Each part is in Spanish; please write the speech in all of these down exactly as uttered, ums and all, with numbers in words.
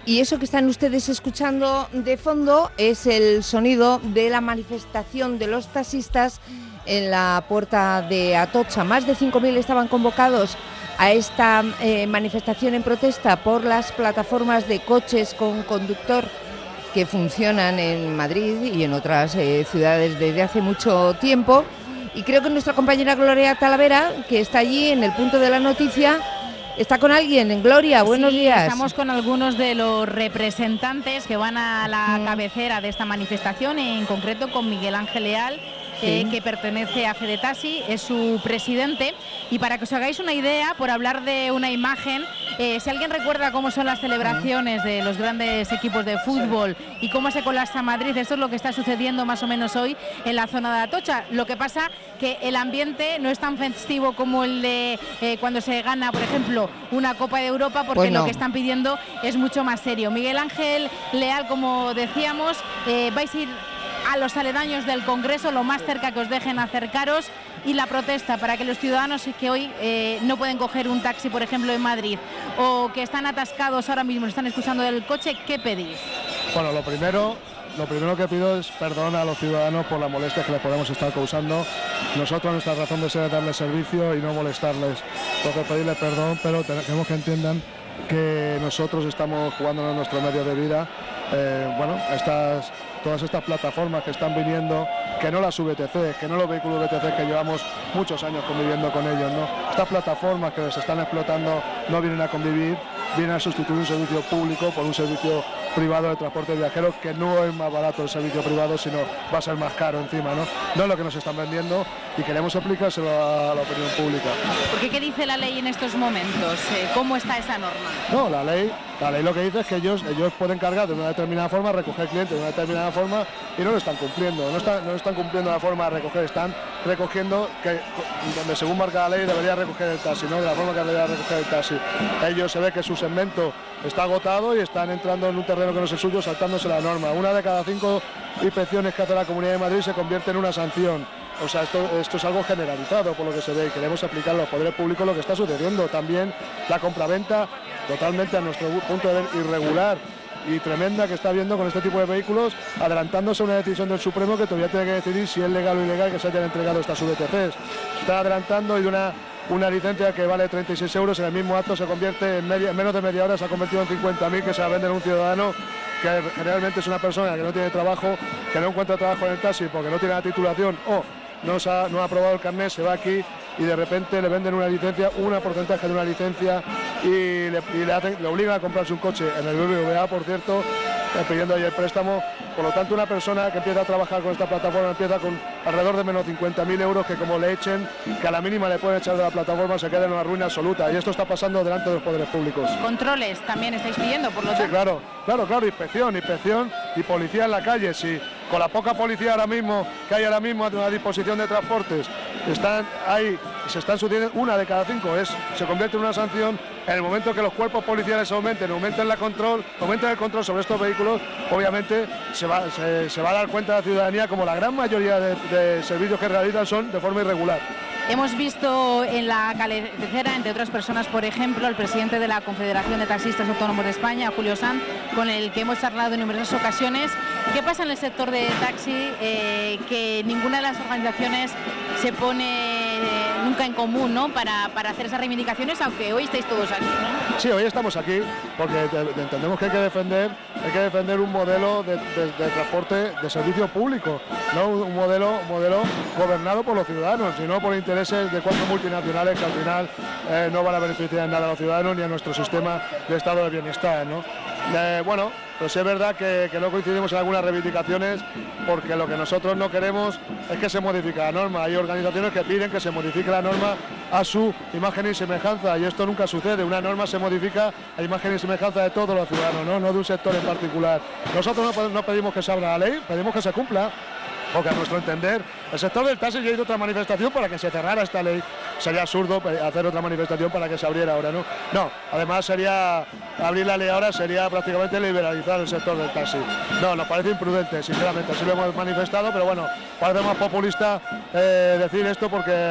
Y eso que están ustedes escuchando de fondo es el sonido de la manifestación de los taxistas en la puerta de Atocha. Más de cinco mil estaban convocados a esta eh, manifestación en protesta por las plataformas de coches con conductor que funcionan en Madrid y en otras eh, ciudades desde hace mucho tiempo. Y creo que nuestra compañera Gloria Talavera, que está allí en el punto de la noticia, está con alguien. Gloria, buenos sí, días. Estamos con algunos de los representantes que van a la mm. cabecera de esta manifestación, en concreto con Miguel Ángel Leal, eh, sí. que pertenece a Fede Taxi, es su presidente. Y para que os hagáis una idea, por hablar de una imagen, eh, si alguien recuerda cómo son las celebraciones de los grandes equipos de fútbol y cómo se colapsa Madrid, esto es lo que está sucediendo más o menos hoy en la zona de Atocha. Lo que pasa que el ambiente no es tan festivo como el de eh, cuando se gana, por ejemplo, una Copa de Europa, porque pues no. lo que están pidiendo es mucho más serio. Miguel Ángel Leal, como decíamos, eh, vais a ir a los aledaños del Congreso, lo más cerca que os dejen acercaros, y la protesta para que los ciudadanos que hoy eh, no pueden coger un taxi, por ejemplo, en Madrid, o que están atascados ahora mismo, están escuchando del coche, ¿qué pedís? Bueno, lo primero, lo primero que pido es perdón a los ciudadanos por la molestia que les podemos estar causando. Nosotros, nuestra razón de ser es darles servicio y no molestarles. Tengo que pedirles perdón, pero tenemos que entiendan que nosotros estamos jugándonos nuestro medio de vida. Eh, bueno, estas, todas estas plataformas que están viniendo, que no las V T C, que no los vehículos V T C, que llevamos muchos años conviviendo con ellos, ¿no? Estas plataformas que se están explotando no vienen a convivir, vienen a sustituir un servicio público por un servicio privado de transporte de viajeros, que no es más barato el servicio privado, sino va a ser más caro encima, ¿no? No es lo que nos están vendiendo y queremos aplicárselo a la opinión pública. ¿Por qué qué dice la ley en estos momentos? ¿Cómo está esa norma? No, la ley, la ley lo que dice es que ellos, ellos pueden cargar de una determinada forma, recoger clientes de una determinada forma y no lo están cumpliendo, no están, no están cumpliendo la forma de recoger, están recogiendo que donde según marca la ley debería recoger el taxi, no de la forma que debería recoger el taxi. Ellos se ve que su segmento está agotado y están entrando en un terreno que no es el suyo, saltándose la norma. Una de cada cinco inspecciones que hace la Comunidad de Madrid se convierte en una sanción. O sea, esto, esto es algo generalizado por lo que se ve y queremos aplicar a los poderes públicos lo que está sucediendo. También la compraventa totalmente a nuestro punto de ver irregular y tremenda que está habiendo con este tipo de vehículos, adelantándose a una decisión del Supremo que todavía tiene que decidir si es legal o ilegal que se hayan entregado estas V T Cs. Se está adelantando y una, una licencia que vale treinta y seis euros en el mismo acto se convierte en, media, en menos de media hora se ha convertido en cincuenta mil que se va a vender a un ciudadano que generalmente es una persona que no tiene trabajo, que no encuentra trabajo en el taxi porque no tiene la titulación o no, se ha, no ha aprobado el carnet, se va aquí y de repente le venden una licencia, una porcentaje de una licencia y le, y le, hacen, le obligan a comprarse un coche en el B B V A, por cierto, pidiendo ahí el préstamo. Por lo tanto, una persona que empieza a trabajar con esta plataforma empieza con alrededor de menos cincuenta mil euros que como le echen, que a la mínima le pueden echar de la plataforma, se queda en una ruina absoluta. Y esto está pasando delante de los poderes públicos. Controles también estáis pidiendo, por lo tanto. Sí, claro, claro, claro, inspección, inspección y policía en la calle. Si con la poca policía ahora mismo que hay ahora mismo a la disposición de transportes, están ahí, se están sucediendo una de cada cinco, es, se convierte en una sanción. En el momento que los cuerpos policiales aumenten, aumenten la control, aumenten el control sobre estos vehículos, obviamente se va, se, se va a dar cuenta la ciudadanía como la gran mayoría de, de servicios que realizan son de forma irregular. Hemos visto en la cabecera, entre otras personas, por ejemplo, al presidente de la Confederación de Taxistas Autónomos de España, Julio Sanz, con el que hemos charlado en numerosas ocasiones. ¿Qué pasa en el sector de taxi? Eh, que ninguna de las organizaciones se pone eh, nunca en común, ¿no? para, para hacer esas reivindicaciones, aunque hoy estáis todos aquí, ¿no? Sí, hoy estamos aquí porque entendemos que hay que defender, hay que defender un modelo de, de, de transporte de servicio público, no un modelo, un modelo gobernado por los ciudadanos, sino por intereses de cuatro multinacionales que al final eh, no van a beneficiar en nada a los ciudadanos ni a nuestro sistema de estado de bienestar, ¿no? Eh, bueno, pero sí es verdad que, que no coincidimos en algunas reivindicaciones porque lo que nosotros no queremos es que se modifique la norma. Hay organizaciones que piden que se modifique la norma a su imagen y semejanza y esto nunca sucede. Una norma se modifica a imagen y semejanza de todos los ciudadanos, no, no de un sector en particular. Nosotros no, no pedimos que se abra la ley, pedimos que se cumpla. Porque a nuestro entender, el sector del taxi ya hizo otra manifestación para que se cerrara esta ley. Sería absurdo hacer otra manifestación para que se abriera ahora, ¿no? No, además sería, abrir la ley ahora sería prácticamente liberalizar el sector del taxi. No, nos parece imprudente, sinceramente, así lo hemos manifestado, pero bueno, parece más populista eh, decir esto porque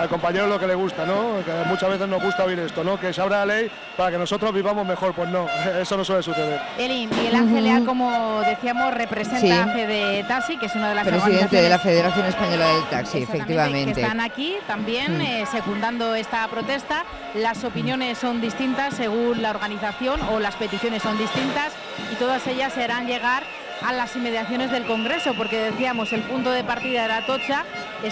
al compañero lo que le gusta, ¿no? Que muchas veces nos gusta oír esto, ¿no? Que se abra la ley para que nosotros vivamos mejor. Pues no, eso no suele suceder. Eli, Miguel Ángel Leal, como decíamos, representa sí. a Fede Taxi, que es una de las presidente de la Federación Española del Taxi, efectivamente. Que están aquí también mm. eh, secundando esta protesta. Las opiniones son distintas según la organización, o las peticiones son distintas, y todas ellas se harán llegar a las inmediaciones del Congreso, porque decíamos, el punto de partida era Atocha,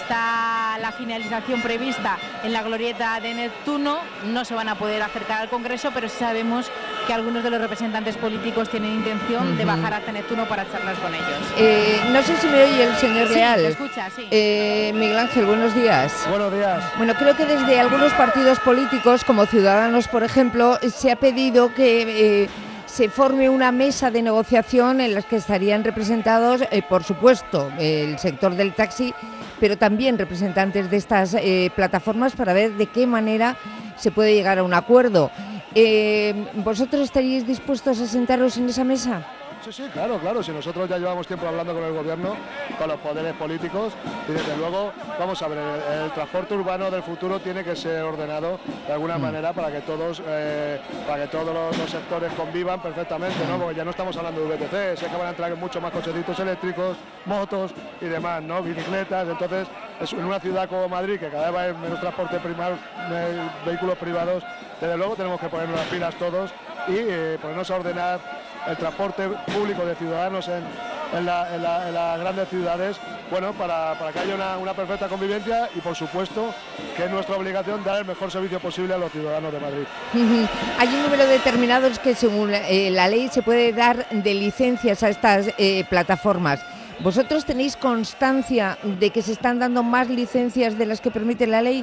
está la finalización prevista en la glorieta de Neptuno, no se van a poder acercar al Congreso, pero sí sabemos que algunos de los representantes políticos tienen intención uh-huh. de bajar hasta Neptuno para charlar con ellos. Eh, no sé si me oye el señor sí, Leal. Te escucha, sí. Eh, Miguel Ángel, buenos días. Buenos días. Bueno, creo que desde algunos partidos políticos, como Ciudadanos, por ejemplo, se ha pedido que... Eh, se forme una mesa de negociación en la que estarían representados, eh, por supuesto, el sector del taxi, pero también representantes de estas eh, plataformas para ver de qué manera se puede llegar a un acuerdo. Eh, ¿Vosotros estaríais dispuestos a sentaros en esa mesa? Sí, sí, claro, claro. Si nosotros ya llevamos tiempo hablando con el gobierno, con los poderes políticos, y desde luego, vamos a ver, el, el transporte urbano del futuro tiene que ser ordenado de alguna mm. manera para que todos, eh, para que todos los, los sectores convivan perfectamente, ¿no? Porque ya no estamos hablando de V T C, sé que van a entrar mucho más cochecitos eléctricos, motos y demás, ¿no? Bicicletas. Entonces, es en una ciudad como Madrid, que cada vez hay menos transporte primario, vehículos privados, desde luego tenemos que ponernos las pilas todos y eh, ponernos a ordenar el transporte público de ciudadanos en, en, la, en, la, en las grandes ciudades, bueno, para, para que haya una, una perfecta convivencia y, por supuesto, que es nuestra obligación dar el mejor servicio posible a los ciudadanos de Madrid. Hay un número determinado que, según eh, la ley, se puede dar de licencias a estas eh, plataformas. ¿Vosotros tenéis constancia de que se están dando más licencias de las que permite la ley?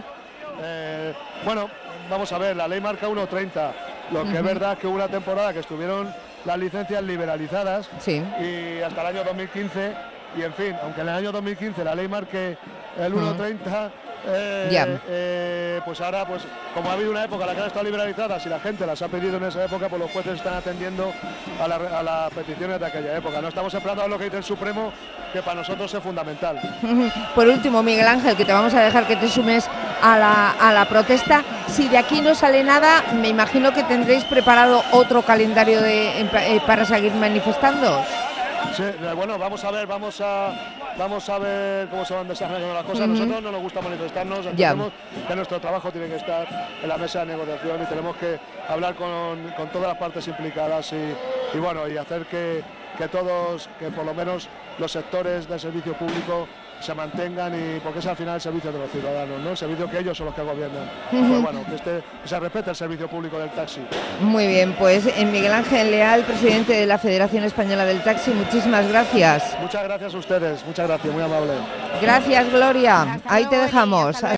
Eh, bueno, vamos a ver, la ley marca uno treinta, lo que uh-huh. es verdad es que hubo una temporada que estuvieron las licencias liberalizadas sí. y hasta el año dos mil quince, y en fin, aunque en el año dos mil quince la ley marque el uno treinta, eh, eh, pues ahora, pues como ha habido una época en la que han estado liberalizadas y la gente las ha pedido en esa época, pues los jueces están atendiendo a, la, a las peticiones de aquella época. No estamos esperando a ver lo que dice el Supremo, que para nosotros es fundamental. Por último, Miguel Ángel, que te vamos a dejar que te sumes a la, a la protesta. Si de aquí no sale nada, me imagino que tendréis preparado otro calendario de, eh, para seguir manifestando. Sí, bueno, vamos a ver, vamos a vamos a ver cómo se van desarrollando las cosas. Uh-huh. Nosotros no nos gusta manifestarnos, entendemos que nuestro trabajo tiene que estar en la mesa de negociación y tenemos que hablar con, con todas las partes implicadas y, y bueno, y hacer que, que todos, que por lo menos los sectores del servicio público se mantengan, y porque es al final el servicio de los ciudadanos, ¿no? El servicio que ellos son los que gobiernan. Uh-huh. Pues bueno, que, este, que se respete el servicio público del taxi. Muy bien, pues Miguel Ángel Leal, presidente de la Federación Española del Taxi, muchísimas gracias. Muchas gracias a ustedes, muchas gracias, muy amable. Gracias, Gloria. Ahí te dejamos.